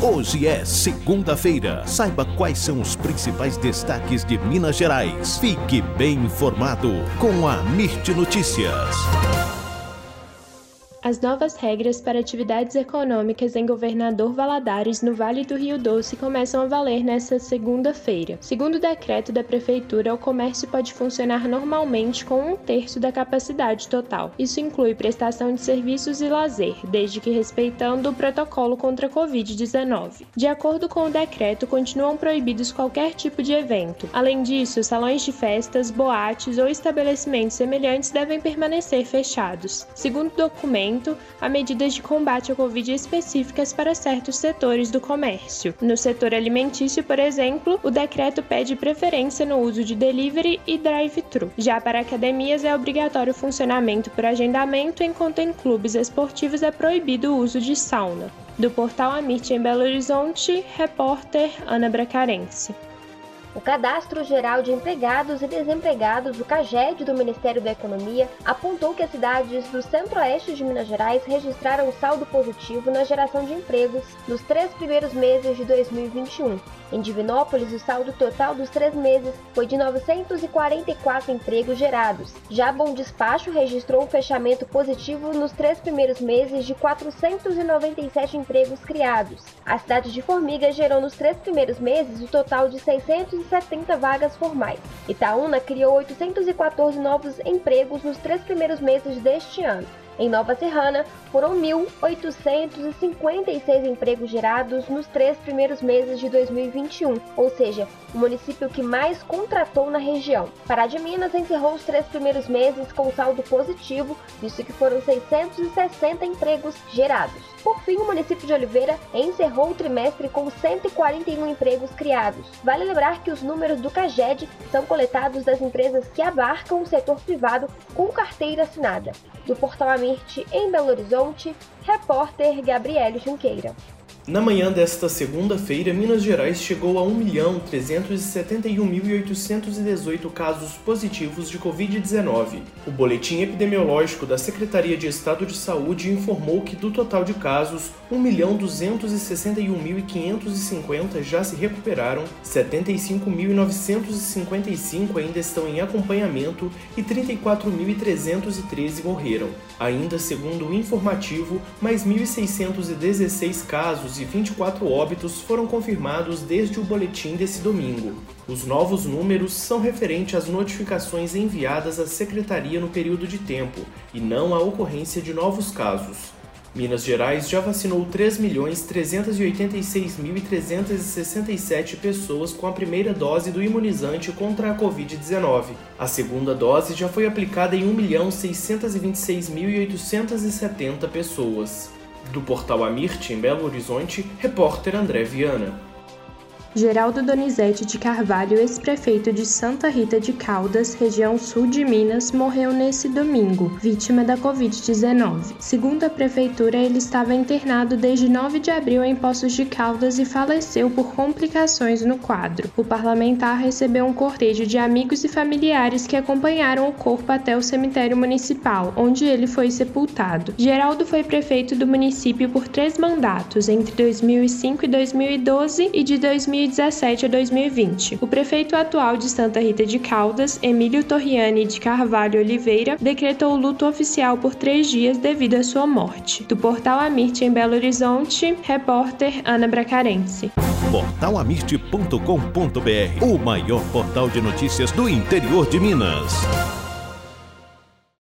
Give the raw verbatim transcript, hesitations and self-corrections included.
Hoje é segunda-feira. Saiba quais são os principais destaques de Minas Gerais. Fique bem informado com a Mirte Notícias. As novas regras para atividades econômicas em Governador Valadares, no Vale do Rio Doce, começam a valer nesta segunda-feira. Segundo o decreto da Prefeitura, o comércio pode funcionar normalmente com um terço da capacidade total. Isso inclui prestação de serviços e lazer, desde que respeitando o protocolo contra a covid dezenove. De acordo com o decreto, continuam proibidos qualquer tipo de evento. Além disso, salões de festas, boates ou estabelecimentos semelhantes devem permanecer fechados. Segundo o documento, há medidas de combate à Covid específicas para certos setores do comércio. No setor alimentício, por exemplo, o decreto pede preferência no uso de delivery e drive-thru. Já para academias é obrigatório o funcionamento por agendamento, enquanto em clubes esportivos é proibido o uso de sauna. Do portal Amirte em Belo Horizonte, repórter Ana Bracarense. O Cadastro Geral de Empregados e Desempregados, o CAGED do Ministério da Economia, apontou que as cidades do centro-oeste de Minas Gerais registraram saldo positivo na geração de empregos nos três primeiros meses de dois mil e vinte e um. Em Divinópolis, o saldo total dos três meses foi de novecentos e quarenta e quatro empregos gerados. Já Bom Despacho registrou um fechamento positivo nos três primeiros meses de quatrocentos e noventa e sete empregos criados. A cidade de Formigas gerou nos três primeiros meses o total de seiscentos e setenta vagas formais. Itaúna criou oitocentos e quatorze novos empregos nos três primeiros meses deste ano. Em Nova Serrana, foram mil oitocentos e cinquenta e seis empregos gerados nos três primeiros meses de dois mil e vinte e um, ou seja, o município que mais contratou na região. Pará de Minas encerrou os três primeiros meses com saldo positivo, visto que foram seiscentos e sessenta empregos gerados. Por fim, o município de Oliveira encerrou o trimestre com cento e quarenta e um empregos criados. Vale lembrar que os números do CAGED são coletados das empresas que abarcam o setor privado com carteira assinada. Do portal Amirte, em Belo Horizonte, repórter Gabriele Junqueira. Na manhã desta segunda-feira, Minas Gerais chegou a um milhão trezentos e setenta e um mil e oitocentos e dezoito casos positivos de covid dezenove. O boletim epidemiológico da Secretaria de Estado de Saúde informou que do total de casos, um milhão duzentos e sessenta e um mil quinhentos e cinquenta já se recuperaram, setenta e cinco mil novecentos e cinquenta e cinco ainda estão em acompanhamento e trinta e quatro mil trezentos e treze morreram. Ainda segundo o informativo, mais mil seiscentos e dezesseis casos e vinte e quatro óbitos foram confirmados desde o boletim desse domingo. Os novos números são referentes às notificações enviadas à Secretaria no período de tempo, e não à ocorrência de novos casos. Minas Gerais já vacinou três milhões trezentos e oitenta e seis mil trezentos e sessenta e sete pessoas com a primeira dose do imunizante contra a covid dezenove. A segunda dose já foi aplicada em um milhão seiscentos e vinte e seis mil oitocentos e setenta pessoas. Do portal Amirte, em Belo Horizonte, repórter André Viana. Geraldo Donizete de Carvalho, ex-prefeito de Santa Rita de Caldas, região sul de Minas, morreu nesse domingo, vítima da covid dezenove. Segundo a prefeitura, ele estava internado desde nove de abril em Poços de Caldas e faleceu por complicações no quadro. O parlamentar recebeu um cortejo de amigos e familiares que acompanharam o corpo até o cemitério municipal, onde ele foi sepultado. Geraldo foi prefeito do município por três mandatos, entre dois mil e cinco e dois mil e doze e de dois mil e dezessete a dois mil e vinte. O prefeito atual de Santa Rita de Caldas, Emílio Torriani de Carvalho Oliveira, decretou o luto oficial por três dias devido à sua morte. Do portal Amirte em Belo Horizonte, repórter Ana Bracarense. portal amirte ponto com ponto br, o maior portal de notícias do interior de Minas.